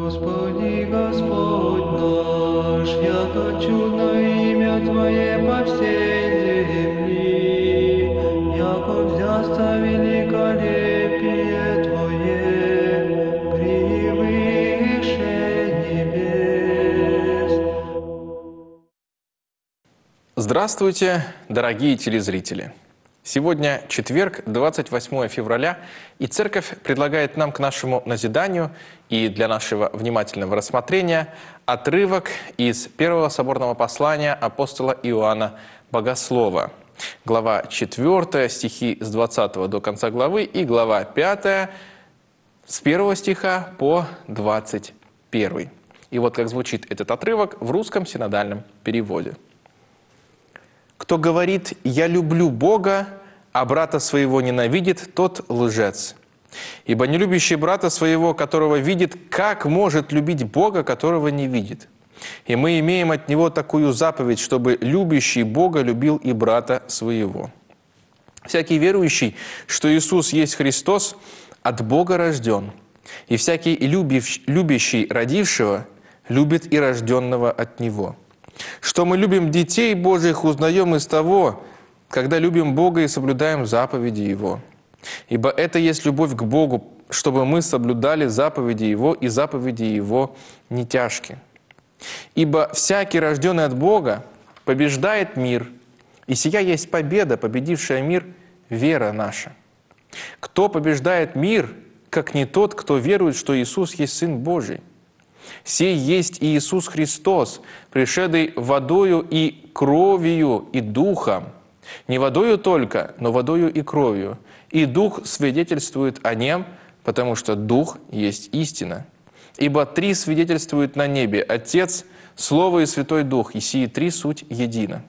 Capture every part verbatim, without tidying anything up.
Господи, Господь наш, яко чудно имя Твое по всей земли, яко взясться великолепие Твое превыше небес. Здравствуйте, дорогие телезрители! Сегодня четверг, двадцать восьмое февраля, и Церковь предлагает нам к нашему назиданию и для нашего внимательного рассмотрения отрывок из первого соборного послания апостола Иоанна Богослова. Глава четвёртая, стихи с двадцатого до конца главы, и глава пятая, с первого стиха по двадцать первый. И вот как звучит этот отрывок в русском синодальном переводе. «Кто говорит «я люблю Бога», а брата своего ненавидит, тот лжец. Ибо не любящий брата своего, которого видит, как может любить Бога, которого не видит? И мы имеем от него такую заповедь, чтобы любящий Бога любил и брата своего. Всякий верующий, что Иисус есть Христос, от Бога рожден, и всякий любящий родившего любит и рожденного от Него. Что мы любим детей Божьих, узнаем из того, когда любим Бога и соблюдаем заповеди Его. Ибо это есть любовь к Богу, чтобы мы соблюдали заповеди Его, и заповеди Его не тяжки. Ибо всякий, рожденный от Бога, побеждает мир, и сия есть победа, победившая мир, вера наша. Кто побеждает мир, как не тот, кто верует, что Иисус есть Сын Божий? Сей есть Иисус Христос, пришедший водою и кровью и духом, не водою только, но водою и кровью. И Дух свидетельствует о нем, потому что Дух есть истина. Ибо три свидетельствуют на небе: Отец, Слово и Святой Дух, и сии три суть едино.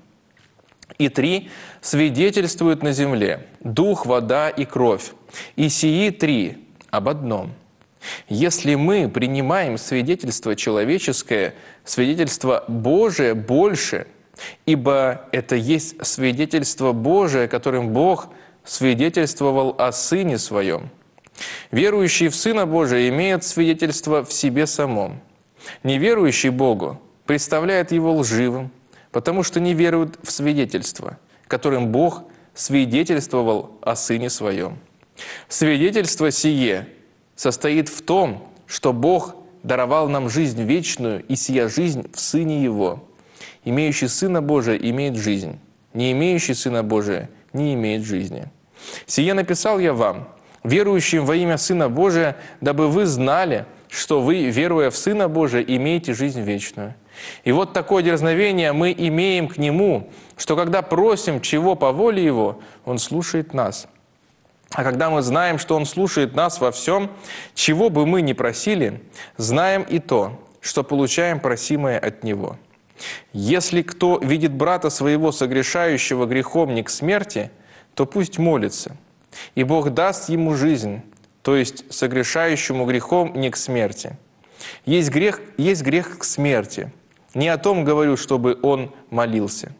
И три свидетельствуют на земле: Дух, вода и кровь, и сии три об одном. Если мы принимаем свидетельство человеческое, свидетельство Божие больше, ибо это есть свидетельство Божие, которым Бог свидетельствовал о Сыне Своем. Верующий в Сына Божия имеет свидетельство в себе самом. Неверующий Богу представляет его лживым, потому что не верует в свидетельство, которым Бог свидетельствовал о Сыне Своем. Свидетельство сие состоит в том, что Бог даровал нам жизнь вечную, и сия жизнь в Сыне Его. Имеющий Сына Божия имеет жизнь, не имеющий Сына Божия не имеет жизни. Сие написал я вам, верующим во имя Сына Божия, дабы вы знали, что вы, веруя в Сына Божия, имеете жизнь вечную. И вот такое дерзновение мы имеем к Нему, что когда просим чего по воле Его, Он слушает нас. А когда мы знаем, что Он слушает нас во всем, чего бы мы ни просили, знаем и то, что получаем просимое от Него. Если кто видит брата своего, согрешающего грехом не к смерти, то пусть молится, и Бог даст ему жизнь, то есть согрешающему грехом не к смерти. Есть грех, есть грех к смерти. Не о том говорю, чтобы он молился.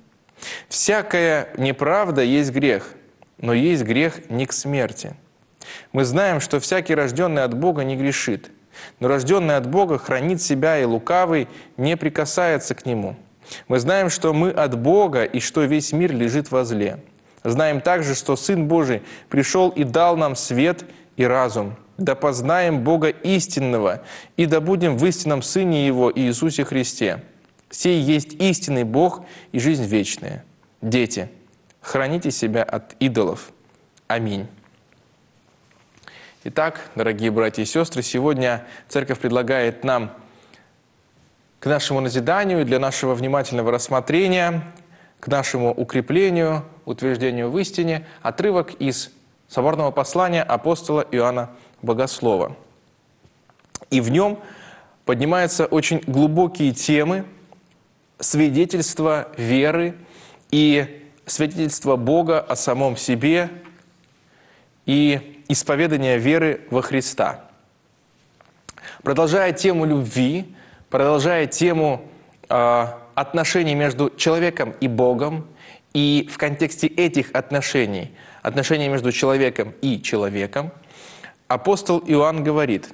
Всякая неправда есть грех, но есть грех не к смерти. Мы знаем, что всякий, рожденный от Бога, не грешит, но рожденный от Бога хранит себя, и лукавый не прикасается к нему. Мы знаем, что мы от Бога, и что весь мир лежит во зле. Знаем также, что Сын Божий пришел и дал нам свет и разум, да познаем Бога истинного, и да будем в истинном Сыне Его, Иисусе Христе. Сей есть истинный Бог и жизнь вечная. Дети, храните себя от идолов. Аминь. Итак, дорогие братья и сестры, сегодня Церковь предлагает нам к нашему назиданию, для нашего внимательного рассмотрения, к нашему укреплению, утверждению в истине отрывок из соборного послания апостола Иоанна Богослова. И в нем поднимаются очень глубокие темы свидетельства веры и свидетельства Бога о самом себе и исповедания веры во Христа. Продолжая тему любви, продолжая тему э, отношений между человеком и Богом, и в контексте этих отношений, отношений между человеком и человеком, апостол Иоанн говорит: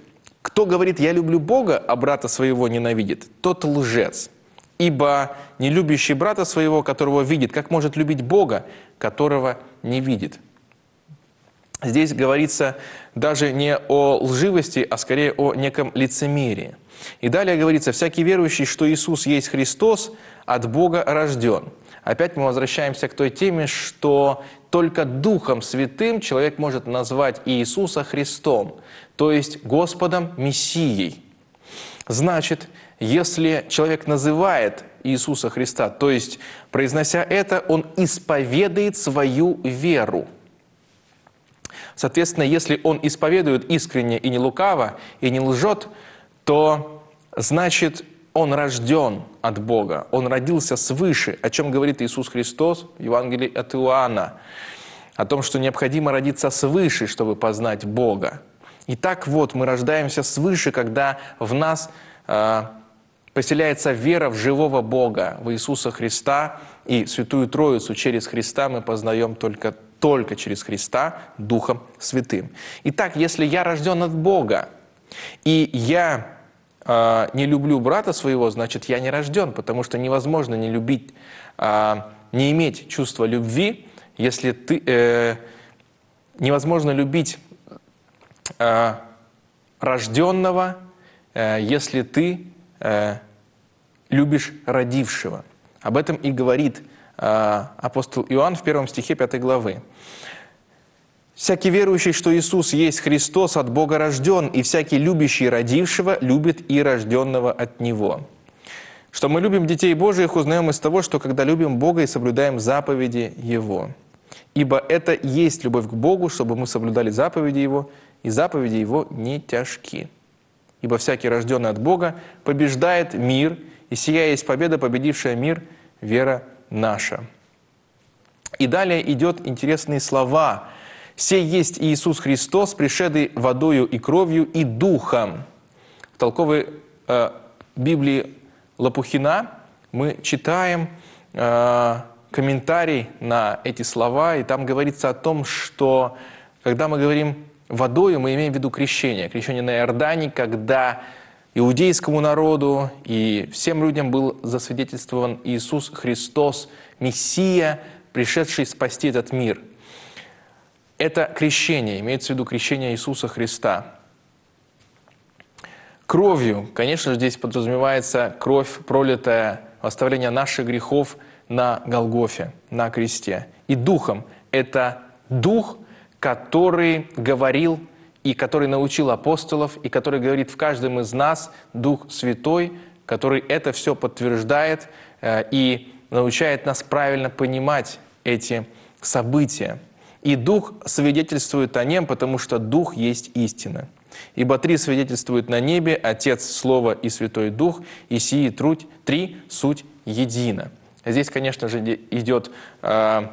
Кто говорит «я люблю Бога», а брата своего ненавидит, тот лжец. Ибо не любящий брата своего, которого видит, как может любить Бога, которого не видит? Здесь говорится даже не о лживости, а скорее о неком лицемерии. И далее говорится: «Всякий верующий, что Иисус есть Христос, от Бога рожден». Опять мы возвращаемся к той теме, что только Духом Святым человек может назвать Иисуса Христом, то есть Господом, Мессией. Значит, если человек называет Иисуса Христа, то есть, произнося это, он исповедует свою веру. Соответственно, если он исповедует искренне и не лукаво, и не лжет, то значит, он рожден от Бога, он родился свыше, о чем говорит Иисус Христос в Евангелии от Иоанна, о том, что необходимо родиться свыше, чтобы познать Бога. Итак, вот, мы рождаемся свыше, когда в нас э, поселяется вера в живого Бога, в Иисуса Христа, и Святую Троицу через Христа мы познаем только, только через Христа Духом Святым. Итак, если я рожден от Бога, и я э, не люблю брата своего, значит, я не рожден, потому что невозможно не любить, э, не иметь чувства любви, если ты... Э, невозможно любить э, рожденного, э, если ты э, любишь родившего. Об этом и говорит э, апостол Иоанн в первом стихе пятой главы. «Всякий верующий, что Иисус есть Христос, от Бога рожден, и всякий любящий родившего любит и рожденного от Него». Что мы любим детей Божиих, узнаем из того, что когда любим Бога и соблюдаем заповеди Его. Ибо это и есть любовь к Богу, чтобы мы соблюдали заповеди Его, и заповеди Его не тяжки. Ибо всякий, рожденный от Бога, побеждает мир, и сия есть победа, победившая мир, вера наша». И далее идет интересные слова. «Сей есть Иисус Христос, пришедший водою и кровью и духом». В толковой э, Библии Лопухина мы читаем э, комментарий на эти слова, и там говорится о том, что когда мы говорим водою, мы имеем в виду крещение. Крещение на Иордане, когда иудейскому народу и всем людям был засвидетельствован Иисус Христос, Мессия, пришедший спасти этот мир. Это крещение, имеется в виду крещение Иисуса Христа. Кровью, конечно же, здесь подразумевается кровь, пролитая в оставление наших грехов на Голгофе, на кресте. И духом – это дух, который говорил и который научил апостолов, и который говорит в каждом из нас, Дух Святой, который это все подтверждает э, и научает нас правильно понимать эти события. И Дух свидетельствует о нем, потому что Дух есть истина. Ибо три свидетельствуют на небе: Отец, Слово и Святой Дух, и сии труть, три суть едино. Здесь, конечно же, идет э,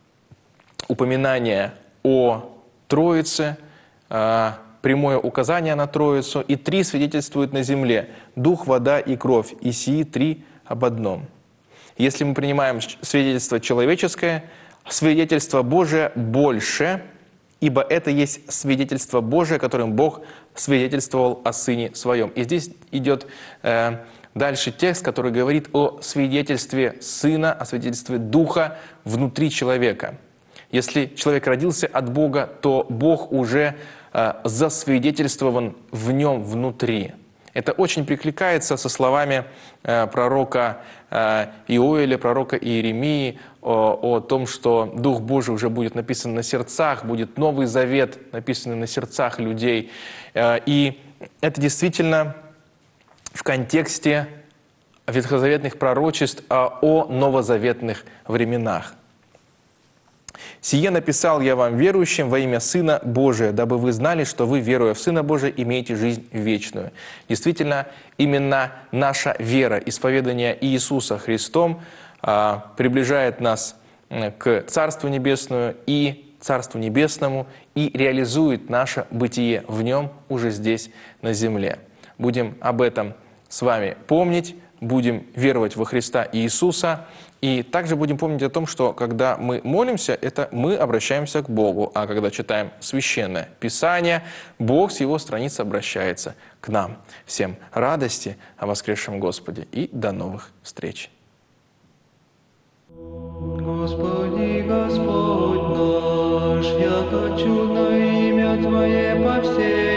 упоминание о Троице, э, прямое указание на Троицу, и три свидетельствуют на земле: Дух, вода и кровь, и сии три об одном. Если мы принимаем свидетельство человеческое, свидетельство Божие больше, ибо это есть свидетельство Божие, которым Бог свидетельствовал о Сыне Своем. И здесь идет э, дальше текст, который говорит о свидетельстве Сына, о свидетельстве Духа внутри человека. Если человек родился от Бога, то Бог уже э, засвидетельствован в нем внутри. Это очень прикликается со словами э, пророка э, Иоэля, пророка Иеремии о, о том, что Дух Божий уже будет написан на сердцах, будет Новый Завет написанный на сердцах людей. Э, и это действительно в контексте ветхозаветных пророчеств о, о новозаветных временах. «Сие написал я вам, верующим, во имя Сына Божия, дабы вы знали, что вы, веруя в Сына Божия, имеете жизнь вечную». Действительно, именно наша вера, исповедание Иисуса Христом а, приближает нас к Царству Небесному и Царству Небесному и реализует наше бытие в Нем уже здесь, на земле. Будем об этом с вами помнить, будем веровать во Христа Иисуса, И также будем помнить о том, что когда мы молимся, это мы обращаемся к Богу, а когда читаем Священное Писание, Бог с Его страниц обращается к нам. Всем радости о воскресшем Господе и до новых встреч! Господи, Господь наш, яко чудно имя Твое по всей